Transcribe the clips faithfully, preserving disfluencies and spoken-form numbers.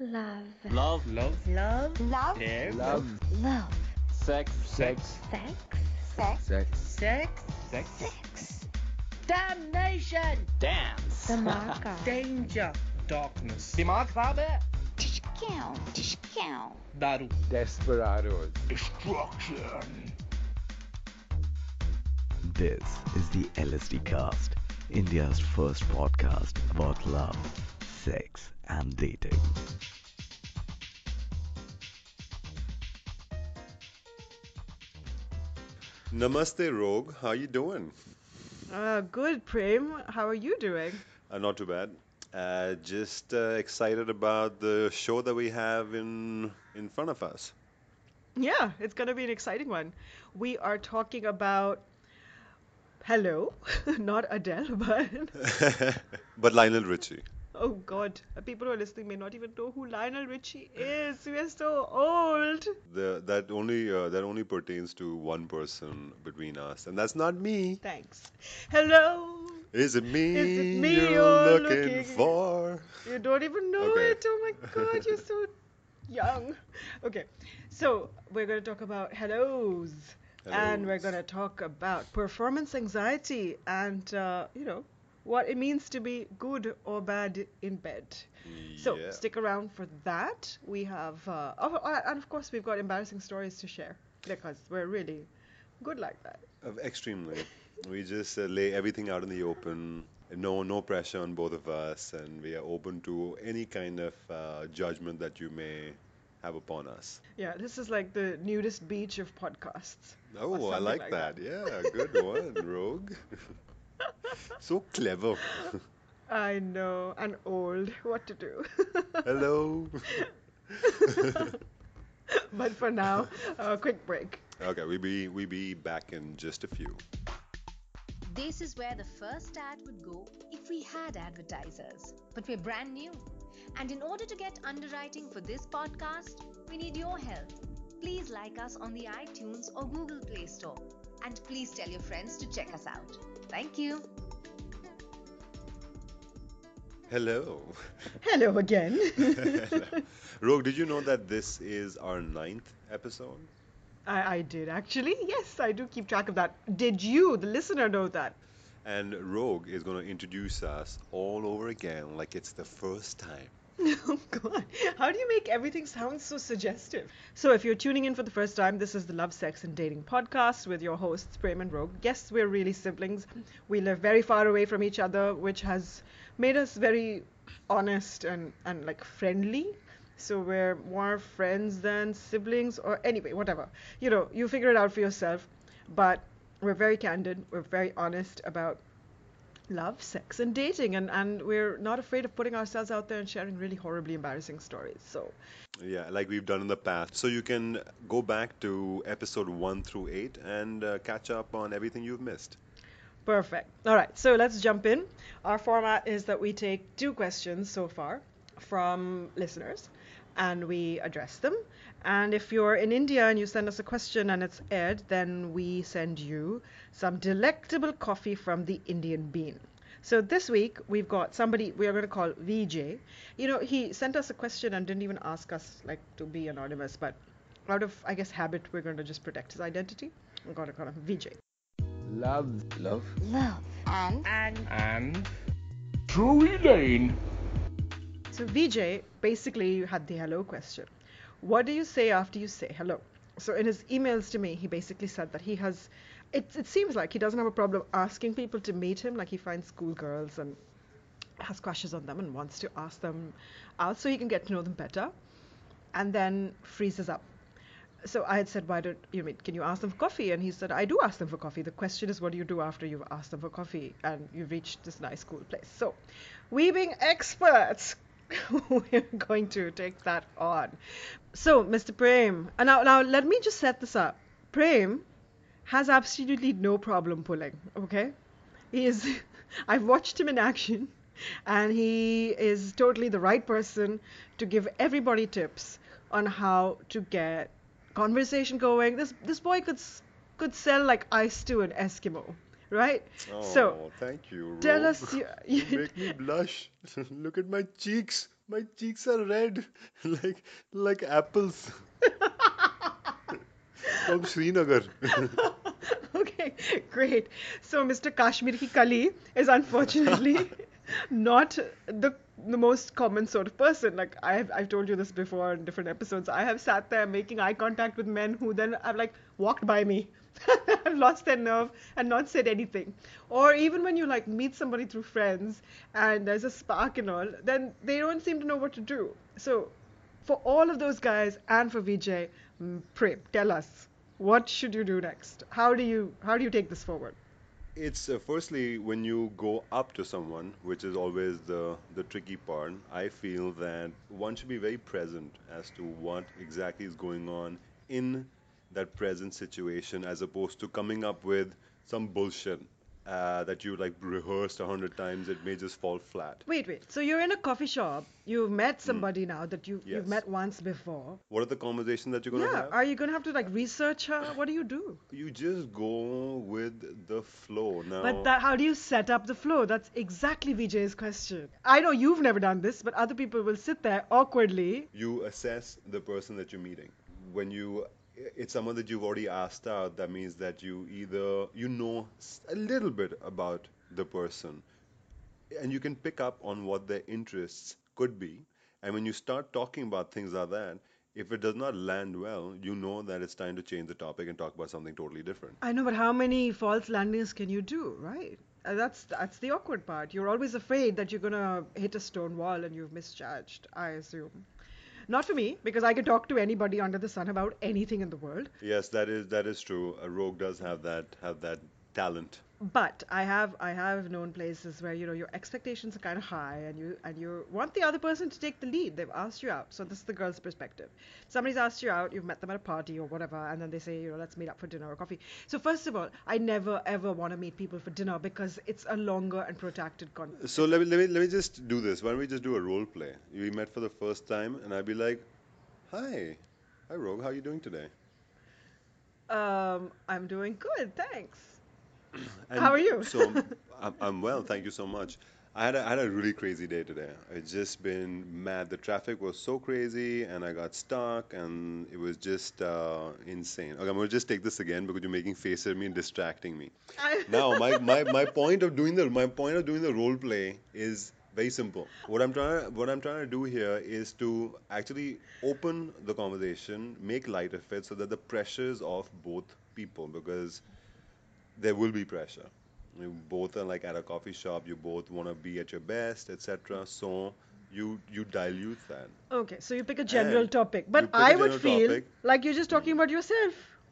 Love. Love, Love, Love. Love, care, love, Love. sex, sex, Sex. sex, sex, sex, sex, Sex. damnation, dance, Dhamaka. danger, darkness, दिमाग खराब है, Tishkow. Tishkow. दारू, desperados. destruction. This is the L S D Cast, India's first podcast about love, sex, and dating. Namaste, Rogue. How you doing? Uh, good, Prem. How are you doing? Uh, not too bad. Uh, just uh, excited about the show that we have in in front of us. Yeah, it's going to be an exciting one. We are talking about Hello, not Adele, but But Lionel Richie. oh God, people who are listening may not even know who Lionel Richie is. We are so old. The that only uh, that only pertains to one person between us, and that's not me. Thanks. Hello. Is it me? Is it me you're, you're looking, looking- for? You don't even know Okay. it. Oh my God, you're so young. Okay, so we're going to talk about hellos. And we're Hellos. going to talk about performance anxiety and, uh, you know, what it means to be good or bad in bed. So Yeah. stick around for that. We have, uh, oh, uh, and of course, we've got embarrassing stories to share because we're really good like that. Uh, Extremely. We just uh, lay everything out in the open. No, no pressure on both of us, and we are open to any kind of uh, judgment that you may have upon us. Yeah, this is like the nudist beach of podcasts. Oh, I something like like that. that. Yeah, good one, Rogue. So clever. I know, and old. What to do? Hello. But for now, a quick break. Okay, we be we be back in just a few. This is where the first ad would go if we had advertisers. But we're brand new. And in order to get underwriting for this podcast, we need your help. Please like us on the iTunes or Google Play Store. And please tell your friends to check us out. Thank you. Hello. Hello again. Rogue, did you know that this is our ninth episode? I, I did actually. Yes, I do keep track of that. Did you, the listener, know that? And Rogue is going to introduce us all over again like it's the first time. Oh God, how do you make everything sound so suggestive? So, if you're tuning in for the first time, this is the Love, Sex, and Dating podcast with your hosts, Prem and Rogue. Yes, we're really siblings. We live very far away from each other, which has made us very honest and, and like friendly. So, we're more friends than siblings, or anyway, whatever. You know, you figure it out for yourself. But we're very candid, we're very honest about love, sex, and dating, and, and we're not afraid of putting ourselves out there and sharing really horribly embarrassing stories. So, Yeah, like we've done in the past. So you can go back to episode one through eight and uh, catch up on everything you've missed. perfect. All right, so let's jump in. Our format is that we take two questions so far from listeners and we address them. And if you're in India and you send us a question and it's aired, then we send you some delectable coffee from the Indian Bean. So this week we've got somebody we are going to call V J. You know, he sent us a question and didn't even ask us like to be anonymous, but out of I guess habit we're going to just protect his identity. We're going to call him V J. Love, love, Love. and Mm. And Drury Lane. So V J basically had the hello question. What do you say after you say hello? So in his emails to me, he basically said that he has, it, it seems like he doesn't have a problem asking people to meet him. Like he finds schoolgirls and has crushes on them and wants to ask them out so he can get to know them better, and then freezes up. So I had said, why don't you mean, can you ask them for coffee? And he said, I do ask them for coffee. The question is, what do you do after you've asked them for coffee and you've reached this nice, cool place? So we being experts, we're going to take that on. So, Mister Prem, uh, now, now let me just set this up. Prem has absolutely no problem pulling, okay? He is, I've watched him in action, and he is totally the right person to give everybody tips on how to get conversation going. This this boy could s- could sell like ice to an Eskimo, right? Oh, So thank you, Rogue. tell us, you, You make me blush. Look at my cheeks. My cheeks are red, like like apples from Srinagar. Okay, great. So Mister Kashmir ki Kali is unfortunately not the the most common sort of person. Like I've I've told you this before in different episodes. I have sat there making eye contact with men who then have like walked by me. Have lost their nerve and not said anything. Or even when you like meet somebody through friends and there's a spark and all, then they don't seem to know what to do. So for all of those guys and for Vijay, mm, Prem, tell us, what should you do next? How do you how do you take this forward? It's uh, firstly when you go up to someone, which is always the the tricky part. I feel that one should be very present as to what exactly is going on in that present situation, as opposed to coming up with some bullshit uh, that you like rehearsed a hundred times. It may just fall flat. Wait, wait. So you're in a coffee shop. You've met Mm, somebody now that you you've yes. met once before. What are the conversations that you're gonna Yeah. have? Are you gonna have to like research her? What do you do? You just go with the flow. But Now, that, how do you set up the flow? That's exactly Vijay's question. I know you've never done this, but other people will sit there awkwardly. you assess the person that you're meeting. When you it's someone that you've already asked out, that means that you either you know s- a little bit about the person and you can pick up on what their interests could be. And when you start talking about things like that, if it does not land well, you know that it's time to change the topic and talk about something totally different. I know, but how many false landings can you do, right? Uh, that's that's the awkward part. You're always afraid that you're gonna hit a stone wall and you've misjudged, I assume. Not for me, because I can talk to anybody under the sun about anything in the world. Yes, that is that is true. A rogue does have that have that talent. But I have I have known places where you know your expectations are kind of high and you and you want the other person to take the lead. They've asked you out. So this is the girl's perspective. Somebody's asked you out, you've met them at a party or whatever, and then they say, you know, let's meet up for dinner or coffee. So first of all, I never ever want to meet people for dinner because it's a longer and protracted con. So let me let me let me just do this. Why don't we just do a role play? We met for the first time, and I'd be like, "Hi, hi, Rogue. How are you doing today?" Um, I'm doing good, thanks. How And are you? so I'm, I'm well, thank you so much. I had a, I had a really crazy day today. It's just been mad. The traffic was so crazy, and I got stuck, and it was just uh, insane. Okay, I'm gonna just take this again because you're making faces at me and distracting me. I Now, my, my, my point of doing the my point of doing the role play is very simple. What I'm trying what I'm trying to do here is to actually open the conversation, make light of it, so that the pressures of both people, because there will be pressure. You both are like at a coffee shop. You both want to be at your best, et cetera. So you you dilute that, Okay, so you pick a general and topic, you but pick a I would general feel topic. like you're just talking Mm. about yourself.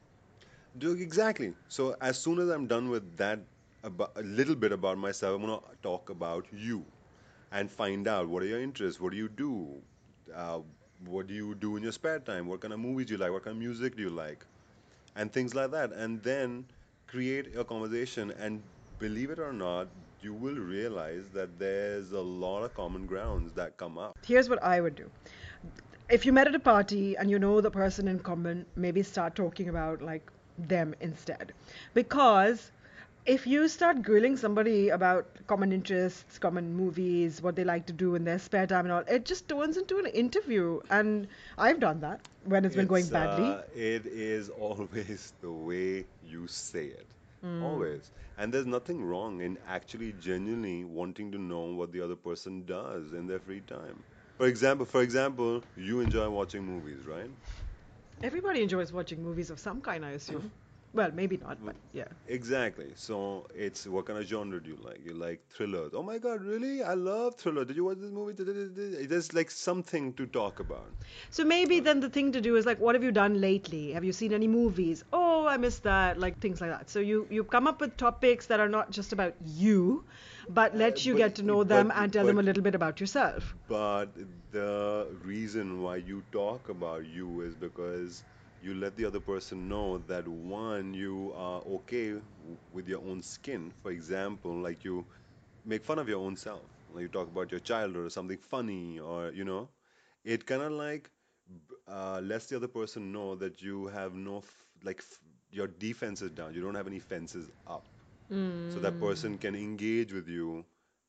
Do exactly. So as soon as I'm done with that, about, a little bit about myself, I'm gonna talk about you and find out what are your interests, what do you do, uh, what do you do in your spare time, what kind of movies do you like, what kind of music do you like, and things like that, and then create a conversation. And believe it or not, you will realize that there's a lot of common grounds that come up. Here's what I would do. If you met at a party and you know the person in common, maybe start talking about like them instead. Because if you start grilling somebody about common interests, common movies, what they like to do in their spare time and all, it just turns into an interview. And I've done that when it's been going It's badly. uh, it is always the way you say it. Mm. Always. And there's nothing wrong in actually genuinely wanting to know what the other person does in their free time. For example, for example, you enjoy watching movies, right? Everybody enjoys watching movies of some kind, I assume. Well, maybe not, but yeah. Exactly. So it's what kind of genre do you like? You like thrillers. Oh my God, really? I love thriller. Did you watch this movie? There's like something to talk about. So maybe then the thing to do is like, what have you done lately? Have you seen any movies? Oh, I missed that. Like things like that. So you you come up with topics that are not just about you, but Uh, let you but get to know them but and tell them a but little bit about yourself. but the reason why you talk about you is because you let the other person know that one, you are okay w- with your own skin. For example, like you make fun of your own self. Like you talk about your childhood or something funny, or you know, it kind of like b- uh, lets the other person know that you have no f- like f- your defenses down. You don't have any fences up, so that Mm. person can engage with you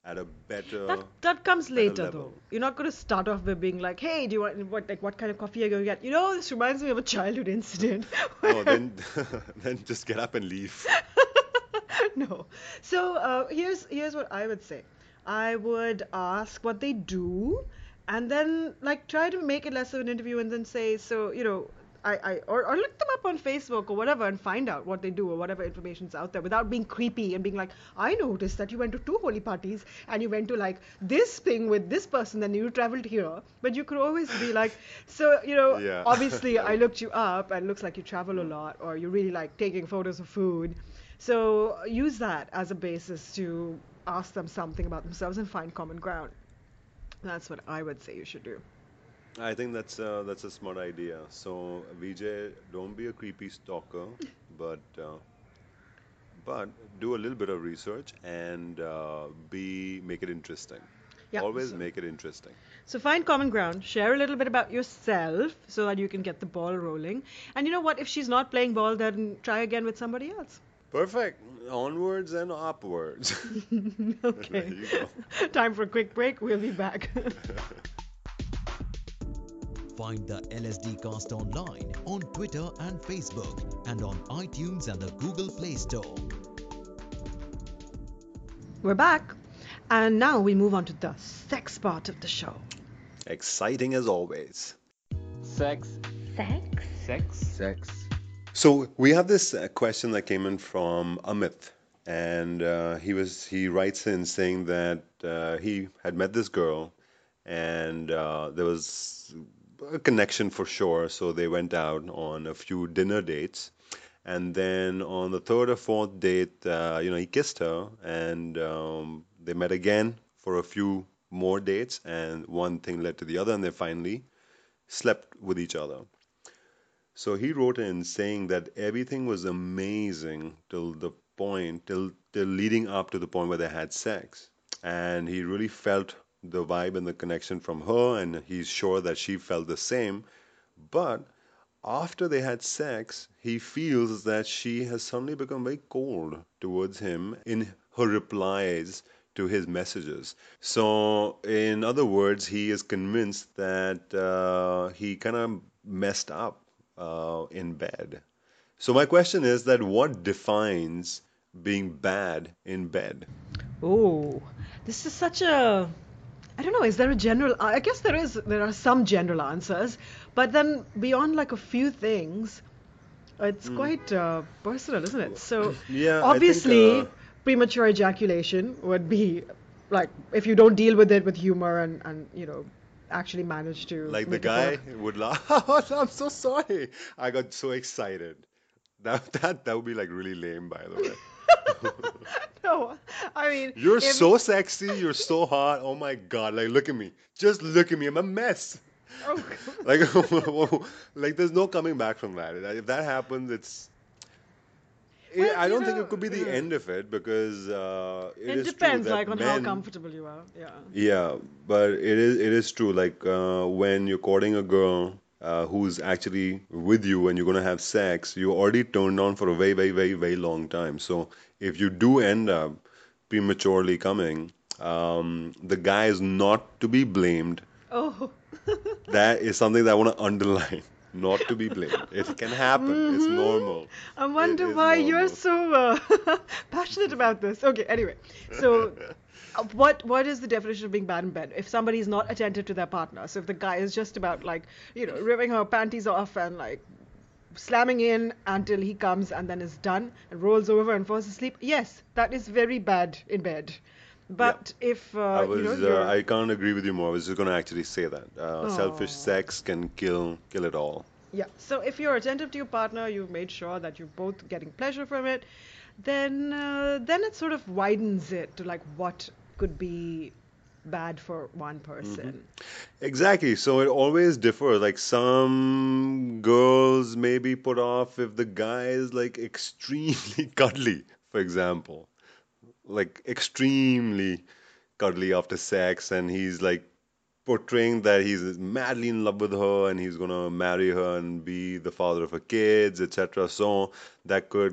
at a better That that comes better later level. though. You're not going to start off with being like, "Hey, do you want what like what kind of coffee are you going to get?" You know, this reminds me of a childhood incident. No, where- then then just get up and leave. No. So uh, here's here's what I would say. I would ask what they do, and then like try to make it less of an interview, and then say, so you know, I, I or, or look them up on Facebook or whatever, and find out what they do or whatever information's out there, without being creepy and being like, I noticed that you went to two holy parties and you went to like this thing with this person, then you traveled here. But you could always be like, so you know, Yeah. obviously I looked you up and it looks like you travel a lot, or you really like taking photos of food. So use that as a basis to ask them something about themselves and find common ground. That's what I would say you should do. I think that's uh, that's a smart idea. So Vijay, don't be a creepy stalker, but uh, but do a little bit of research and uh, be make it interesting. Yeah, Always so- make it interesting. So find common ground, share a little bit about yourself so that you can get the ball rolling. And you know what? If she's not playing ball, then try again with somebody else. Perfect. Onwards and upwards. There Okay. you go. Time for a quick break. We'll be back. Find the L S D Cast online on Twitter and Facebook and on iTunes and the Google Play Store. We're back. And now we move on to the sex part of the show. Exciting as always. Sex. Sex? Sex. Sex. So we have this uh, question that came in from Amit, and uh, he was he writes in saying that uh, he had met this girl, and uh, there was a connection for sure. So they went out on a few dinner dates, and then on the third or fourth date, uh, you know, he kissed her, and um, they met again for a few more dates, and one thing led to the other, and they finally slept with each other. So he wrote in saying that everything was amazing till the point, till, till leading up to the point where they had sex. And he really felt the vibe and the connection from her, and he's sure that she felt the same. But after they had sex, he feels that she has suddenly become very cold towards him in her replies to his messages. So, in other words, he is convinced that uh, he kind of messed up uh, in bed. So my question is that what defines being bad in bed? Oh, this is such a. I don't know. Is there a general? I guess there is. There are some general answers, but then beyond like a few things, it's quite uh, personal, isn't it? So Yeah, I think, obviously, uh, premature ejaculation would be like if you don't deal with it with humor and and you know actually manage to Like the make it guy work. would laugh. I'm so sorry. I got so excited. That that that would be like really lame, by the way. No, I mean You're if- so sexy. You're so hot. Oh my God! Like look at me. Just look at me. I'm a mess. Oh, Like like there's no coming back from that. If that happens, it's. it- Well, I you don't think know, it could be the yeah. end of it because uh, it it is true depends that like on how men- comfortable you are. Yeah. Yeah, but it is it is true. Like uh, when you're courting a girl uh, who's actually with you and you're gonna have sex, you're already turned on for a very, very, very, very long time. So if you do end up prematurely coming, um, the guy is not to be blamed. Oh. That is something that I want to underline. Not to be blamed. It can happen. It's normal. I wonder is why you're normal. so uh, passionate about this. Okay, anyway. So uh, what what is the definition of being bad in bed? If somebody is not attentive to their partner, so if the guy is just about like, you know, ripping her panties off and like slamming in until he comes and then is done and rolls over and falls asleep, yes, that is very bad in bed. But if uh, I was you know, uh, you're, I can't agree with you more. I was just gonna actually say that. Uh, selfish Aw. sex can kill kill it all. yeah, so if you're attentive to your partner, you've made sure that you're both getting pleasure from it, then uh, then it sort of widens it to like what could be bad for one person. Exactly. So it always differs. Like some girls may be put off if the guy is like extremely cuddly, for example. Like extremely cuddly after sex, and he's like portraying that he's madly in love with her and he's gonna marry her and be the father of her kids, et cetera. So that could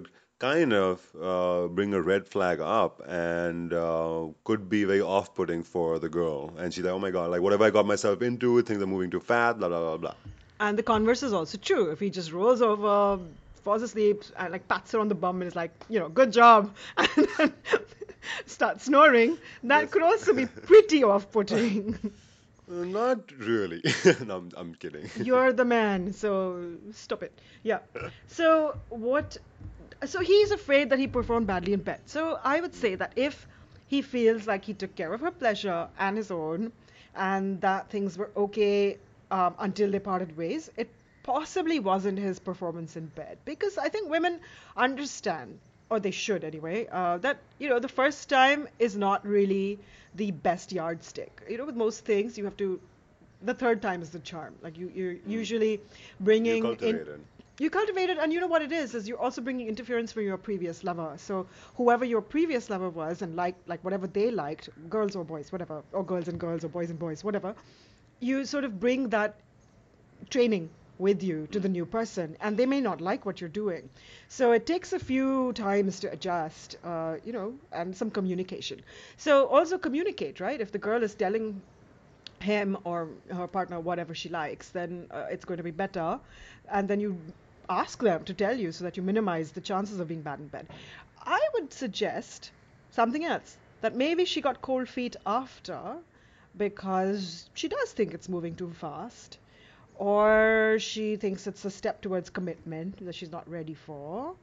kind of uh, bring a red flag up and uh, could be very off-putting for the girl. And she's like, oh my God, like what have I got myself into? Things are moving too fast, blah, blah, blah, blah. And the converse is also true. If he just rolls over, falls asleep, and like pats her on the bum and is like, you know, good job, and then starts snoring, that Yes. could also be pretty off-putting. Uh, Not really. No, I'm, I'm kidding. You're the man, so stop it. Yeah. So what? So he's afraid that he performed badly in bed. So I would say that if he feels like he took care of her pleasure and his own, and that things were okay um, until they parted ways, it possibly wasn't his performance in bed. Because I think women understand, or they should anyway, uh, that you know the first time is not really the best yardstick. You know, with most things, you have to. The third time is the charm. Like you, you're usually You bringing cultivate in. it. You cultivate it, and you know what it is, is you're also bringing interference from your previous lover. So whoever your previous lover was and like like whatever they liked, girls or boys, whatever, or girls and girls or boys and boys, whatever, you sort of bring that training with you to the new person, and they may not like what you're doing. So it takes a few times to adjust, uh, you know, and some communication. So also communicate, right? If the girl is telling him or her partner whatever she likes, then uh, it's going to be better. And then you ask them to tell you so that you minimize the chances of being bad in bed. I would suggest something else, that maybe she got cold feet after because she does think it's moving too fast, or she thinks it's a step towards commitment that she's not ready for,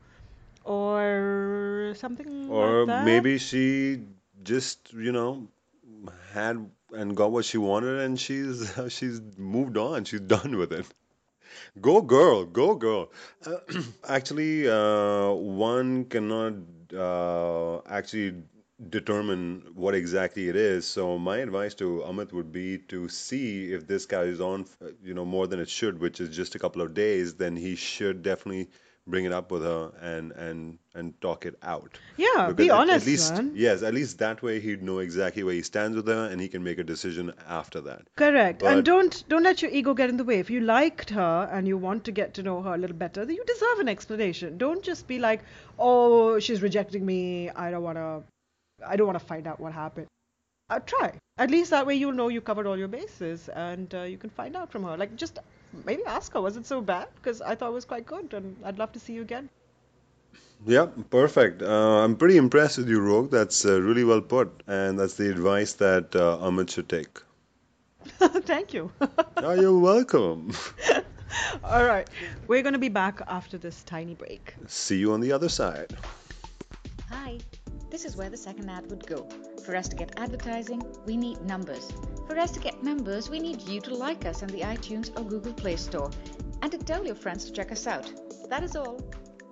or something Or like that. maybe she just, you know, had and got what she wanted and she's she's moved on. She's done with it. Go girl, go girl. Uh, actually, uh, one cannot uh, actually determine what exactly it is. So my advice to Amit would be to see if this carries on, uh, you know, more than it should, which is just a couple of days. Then he should definitely bring it up with her and and and talk it out. Yeah, Because be at, at honest, least, man. yes, at least that way he'd know exactly where he stands with her and he can make a decision after that. Correct. But And don't don't let your ego get in the way. If you liked her and you want to get to know her a little better, then you deserve an explanation. Don't just be like, "Oh, she's rejecting me. I don't want to I don't want to find out what happened." Uh, try. At least that way you'll know you covered all your bases, and uh, you can find out from her. Like just maybe ask her, was it so bad? Because I thought it was quite good, and I'd love to see you again. yeah, perfect. Uh, I'm pretty impressed with you, Rogue. That's uh, really well put, and that's the advice that uh, Amit should take. Thank you. Oh, you're welcome. All right. We're going to be back after this tiny break. See you on the other side. Hi, this is where the second ad would go. For us to get advertising, we need numbers. For us to get members, we need you to like us on the iTunes or Google Play Store and to tell your friends to check us out. That is all.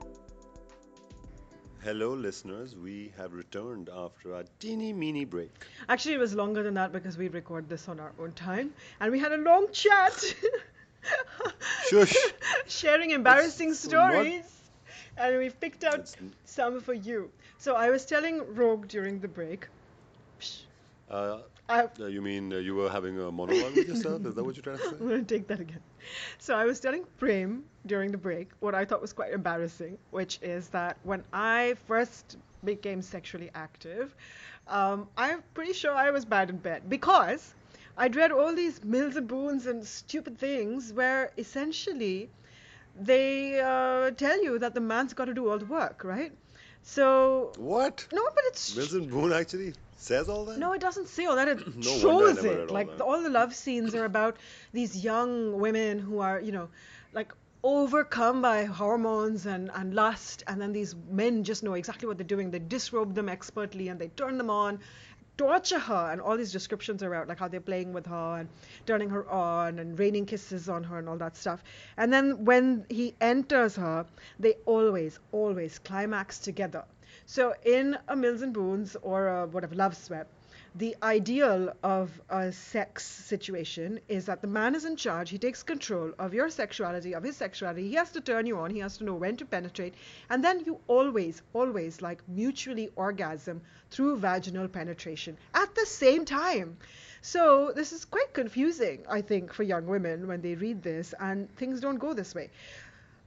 Hello, listeners. We have returned after a teeny meeny break. Actually, it was longer than that because we record this on our own time, and we had a long chat. Shush. Sharing embarrassing That's not- stories. And we've picked out That's- some for you. So I was telling Rogue during the break. Psh, Uh, I, uh, you mean uh, you were having a monologue with yourself? Is that what you're trying to I'm say? going to take that again. So I was telling Prem during the break what I thought was quite embarrassing, which is that when I first became sexually active, um, I'm pretty sure I was bad in bed because I'd read all these Mills and Boons and stupid things where essentially they uh, tell you that the man's got to do all the work, right? So, What? no, but it's Mills and Boone actually says all that? no, it doesn't say all that. It No wonder I shows never read it. all Like that. the, all the love scenes are about these young women who are, you know, like overcome by hormones and, and lust, and then these men just know exactly what they're doing. They disrobe them expertly and they turn them on, torture her, and all these descriptions are out, like how they're playing with her and turning her on and raining kisses on her and all that stuff. And then when he enters her, they always, always climax together. So in a Mills and Boons or a whatever love swept, the ideal of a sex situation is that the man is in charge. He takes control of your sexuality, of his sexuality. He has to turn you on. He has to know when to penetrate. And then you always, always like mutually orgasm through vaginal penetration at the same time. So this is quite confusing, I think, for young women when they read this, and things don't go this way.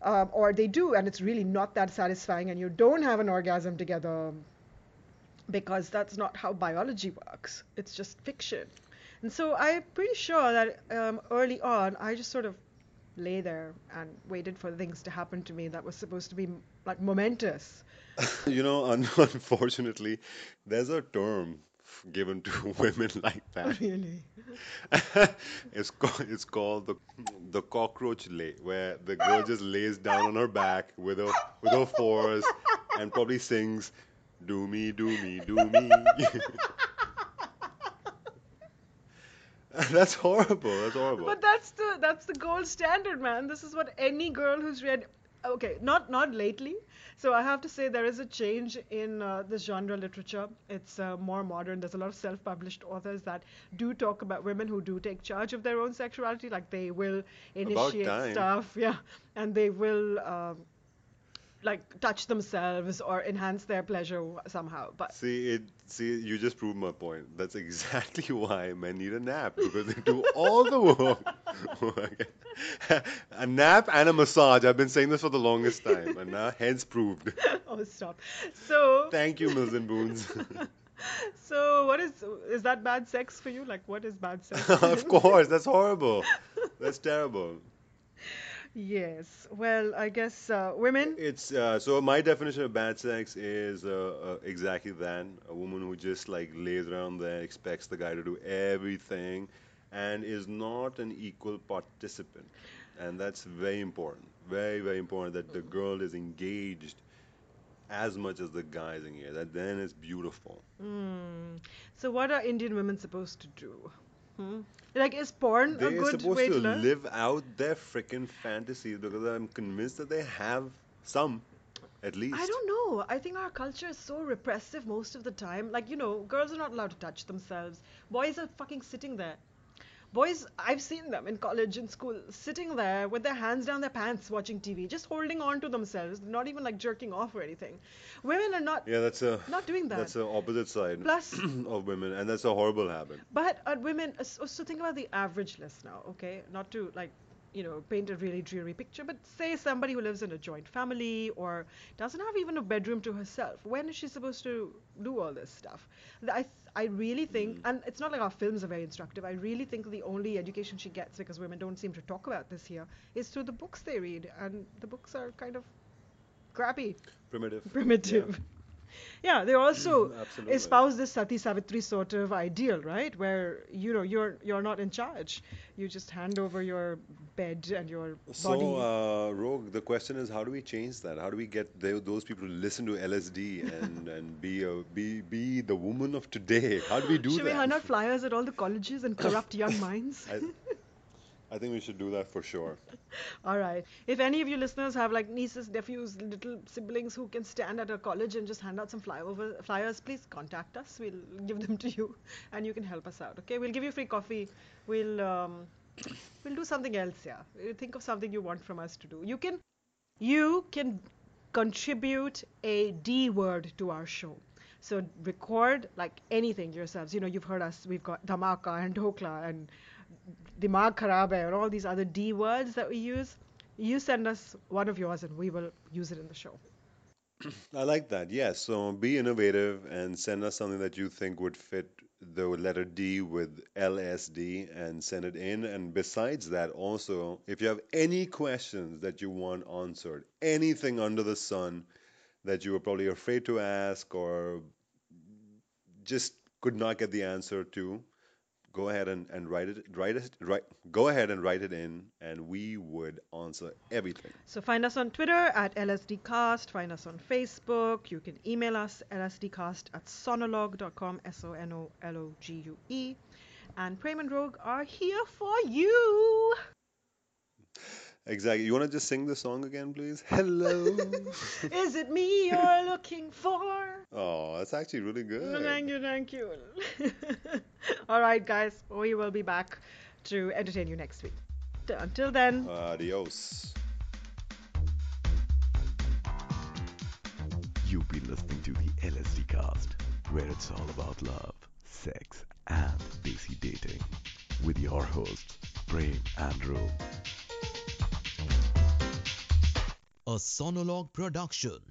um, or they do, and it's really not that satisfying, and you don't have an orgasm together because that's not how biology works. It's just fiction. And so I'm pretty sure that um, early on, I just sort of lay there and waited for things to happen to me that was supposed to be like momentous. You know, un- unfortunately, there's a term f- given to women like that. Really. It's called it's called the the cockroach lay, where the girl just lays down on her back with her with her fours and probably sings, "Do me, do me, do me." That's horrible. That's horrible. But that's the that's the gold standard, man. This is what any girl who's read. Okay, not not lately. So I have to say there is a change in uh, this genre literature. It's uh, more modern. There's a lot of self-published authors that do talk about women who do take charge of their own sexuality. Like they will initiate time. stuff, yeah, and they will um, like touch themselves or enhance their pleasure somehow. But See it. See, you just proved my point. That's exactly why men need a nap, because they do all the work. A nap and a massage. I've been saying this for the longest time, and now hence proved. oh, stop. So Thank you, Mills and Boons. so what is is that bad sex for you? Like what is bad sex? Of course, that's horrible. That's terrible. Yes. Well, I guess uh, women. It's uh, so my definition of bad sex is uh, uh, exactly that. A woman who just like lays around there, expects the guy to do everything, and is not an equal participant. And that's very important. Very, very important that the girl is engaged as much as the guy is engaged. That then is beautiful. Hmm. So what are Indian women supposed to do? Hmm? Like is porn a They're good supposed way to to learn? live out their freaking fantasies, because I'm convinced that they have some, at least. I don't know. I think our culture is so repressive most of the time. Like, you know, girls are not allowed to touch themselves. Boys are fucking sitting there. Boys, I've seen them in college and school sitting there with their hands down their pants watching T V, just holding on to themselves, not even like jerking off or anything. Women are not Yeah, that's a not doing that. that's the opposite side Plus, of women, and that's a horrible habit. but uh, women, uh, so, so think about the average listener, okay? Not to like, you know, paint a really dreary picture, but say somebody who lives in a joint family or doesn't have even a bedroom to herself. When is she supposed to do all this stuff? Th- I, th- I really think, and it's not like our films are very instructive, I really think the only education she gets, because women don't seem to talk about this here, is through the books they read, and the books are kind of crappy, Primitive. primitive. Yeah, they also Absolutely. espouse this Sati Savitri sort of ideal, right? Where you know you're you're not in charge. You just hand over your bed and your So, body. uh, Rogue, the question is, how do we change that? How do we get tho- those people to listen to L S D and, and be a, be be the woman of today? How do we do Should we that? hand out flyers at all the colleges and corrupt young minds? I, I think we should do that for sure. All right. If any of you listeners have like nieces, nephews, little siblings who can stand at a college and just hand out some flyover flyers, please contact us. We'll give them to you, and you can help us out. Okay? We'll give you free coffee. We'll um, we'll do something else. Yeah. Uh, Think of something you want from us to do. You can you can contribute a D word to our show. So record like anything yourselves. You know, you've heard us. We've got dhamaka and dhokla and dimag kharab hai and all these other D words that we use. You send us one of yours and we will use it in the show. I like that. Yes. So be innovative and send us something that you think would fit the letter D with L S D and send it in. And besides that, also, if you have any questions that you want answered, anything under the sun that you were probably afraid to ask or just could not get the answer to, go ahead and, and write it write it write go ahead and write it in, and we would answer everything. So find us on Twitter at L S D Cast. Find us on Facebook. You can email us L S D cast at sonologue dot com, S O N O L O G U E. And Prem and Rogue are here for you. Exactly. You want to just sing the song again, please? Hello. Is it me you're looking for? Oh, that's actually really good. Thank you, thank you. All right, guys, we will be back to entertain you next week. T- Until then, Adios. You've been listening to the L S D Cast, where it's all about love, sex, and desi dating, with your hosts, Prem and Ro. a Sonologue production.